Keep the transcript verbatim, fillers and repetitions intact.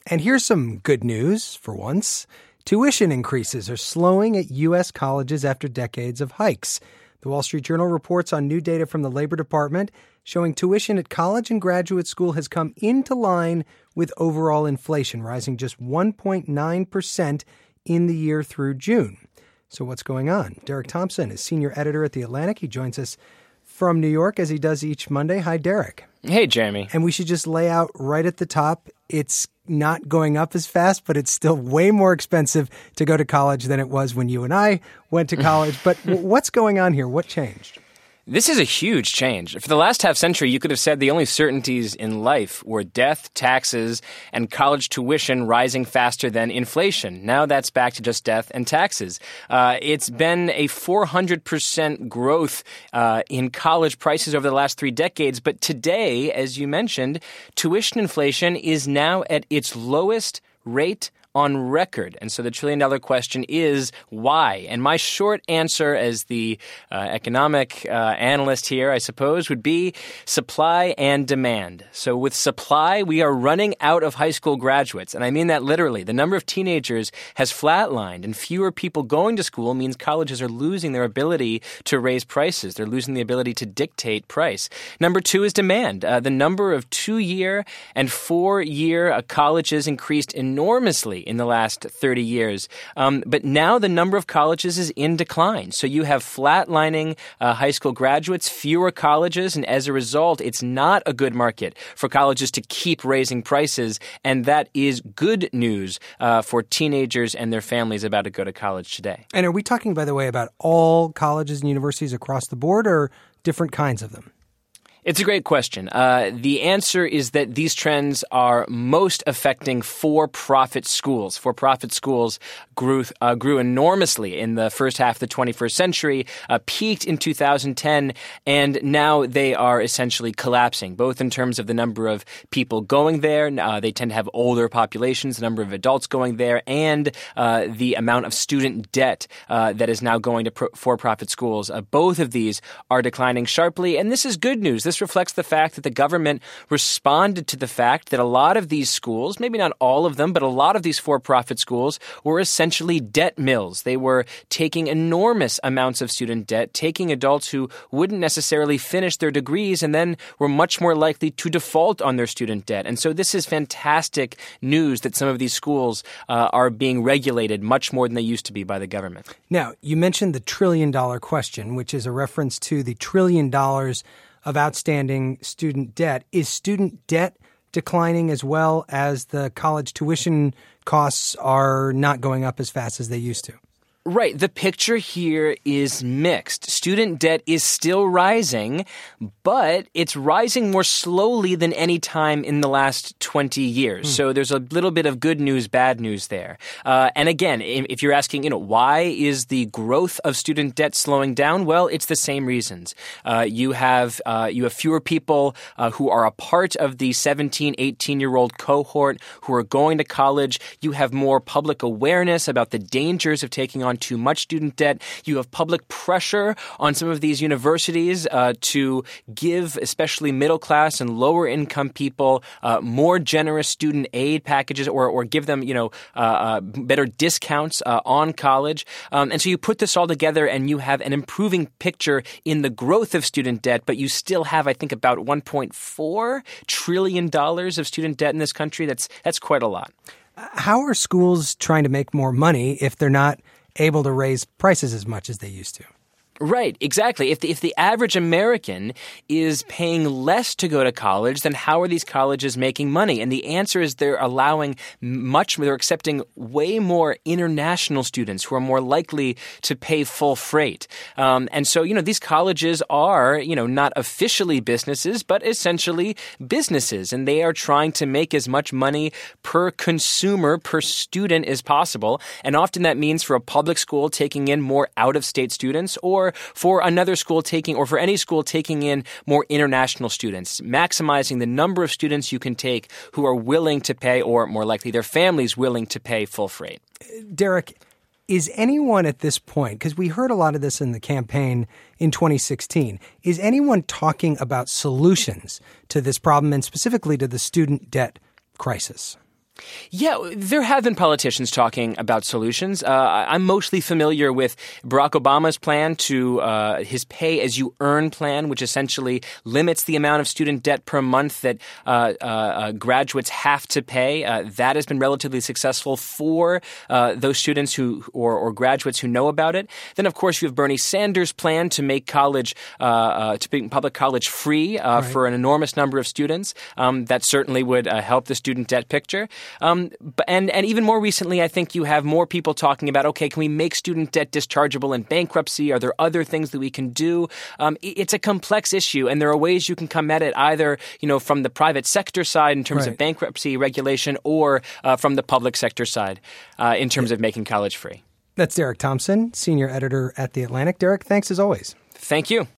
And here's some good news for once. Tuition increases are slowing at U S colleges after decades of hikes. The Wall Street Journal reports on new data from the Labor Department showing tuition at college and graduate school has come into line with overall inflation, rising just one point nine percent in the year through June. So what's going on? Derek Thompson is senior editor at The Atlantic. He joins us from New York as he does each Monday. Hi, Derek. Hey, Jeremy. And we should just lay out right at the top, it's not going up as fast, but it's still way more expensive to go to college than it was when you and I went to college. But what's going on here? What changed? This is a huge change. For the last half century, you could have said the only certainties in life were death, taxes, and college tuition rising faster than inflation. Now that's back to just death and taxes. Uh, it's been a four hundred percent growth uh, in college prices over the last three decades. But today, as you mentioned, tuition inflation is now at its lowest rate on record. And so the trillion dollar question is why? And my short answer as the uh, economic uh, analyst here, I suppose, would be supply and demand. So with supply, we are running out of high school graduates. And I mean that literally. The number of teenagers has flatlined, and fewer people going to school means colleges are losing their ability to raise prices. They're losing the ability to dictate price. Number two is demand. Uh, the number of two-year and four-year uh, colleges increased enormously in the last thirty years. Um, but now the number of colleges is in decline. So you have flatlining uh, high school graduates, fewer colleges, and as a result, it's not a good market for colleges to keep raising prices. And that is good news uh, for teenagers and their families about to go to college today. And are we talking, by the way, about all colleges and universities across the board or different kinds of them? It's a great question. Uh, the answer is that these trends are most affecting for-profit schools. For-profit schools grew uh, grew enormously in the first half of the twenty-first century, uh, peaked in two thousand ten, and now they are essentially collapsing, both in terms of the number of people going there. Uh, they tend to have older populations, the number of adults going there, and uh, the amount of student debt uh, that is now going to pro- for-profit schools. Uh, both of these are declining sharply, and this is good news. This reflects the fact that the government responded to the fact that a lot of these schools, maybe not all of them, but a lot of these for-profit schools were essentially debt mills. They were taking enormous amounts of student debt, taking adults who wouldn't necessarily finish their degrees and then were much more likely to default on their student debt. And so this is fantastic news that some of these schools uh, are being regulated much more than they used to be by the government. Now, you mentioned the trillion dollar question, which is a reference to the trillion dollars of outstanding student debt. Is student debt declining as well as the college tuition costs are not going up as fast as they used to? Right. The picture here is mixed. Student debt is still rising, but it's rising more slowly than any time in the last twenty years. Mm. So there's a little bit of good news, bad news there. Uh, and again, if you're asking, you know, why is the growth of student debt slowing down? Well, it's the same reasons. Uh, you have uh, you have fewer people uh, who are a part of the seventeen, eighteen-year-old cohort who are going to college. You have more public awareness about the dangers of taking on too much student debt. You have public pressure on some of these universities uh, to give especially middle-class and lower-income people uh, more generous student aid packages or, or give them, you know, uh, uh, better discounts uh, on college. Um, and so you put this all together and you have an improving picture in the growth of student debt, but you still have, I think, about one point four trillion dollars of student debt in this country. That's, that's quite a lot. How are schools trying to make more money if they're not able to raise prices as much as they used to? Right, exactly. If the, if the average American is paying less to go to college, then how are these colleges making money? And the answer is they're allowing much, they're accepting way more international students who are more likely to pay full freight. Um, and so, you know, these colleges are, you know, not officially businesses, but essentially businesses. And they are trying to make as much money per consumer, per student as possible. And often that means for a public school taking in more out-of-state students, or for another school taking, or for any school taking in more international students, maximizing the number of students you can take who are willing to pay, or more likely their families willing to pay full freight. Derek, is anyone at this point, because we heard a lot of this in the campaign in twenty sixteen, is anyone talking about solutions to this problem and specifically to the student debt crisis? Yeah, there have been politicians talking about solutions. Uh, I'm mostly familiar with Barack Obama's plan to uh, his pay-as-you-earn plan, which essentially limits the amount of student debt per month that uh, uh, graduates have to pay. Uh, that has been relatively successful for uh, those students who or, or graduates who know about it. Then, of course, you have Bernie Sanders' plan to make college, uh, uh, to make public college free uh, right. for an enormous number of students. Um, that certainly would uh, help the student debt picture. Um, and, and even more recently, I think you have more people talking about, okay, can we make student debt dischargeable in bankruptcy? Are there other things that we can do? Um, it's a complex issue, and there are ways you can come at it either, you know, from the private sector side in terms right. of bankruptcy regulation or uh, from the public sector side uh, in terms yeah. of making college free. That's Derek Thompson, senior editor at The Atlantic. Derek, thanks as always. Thank you.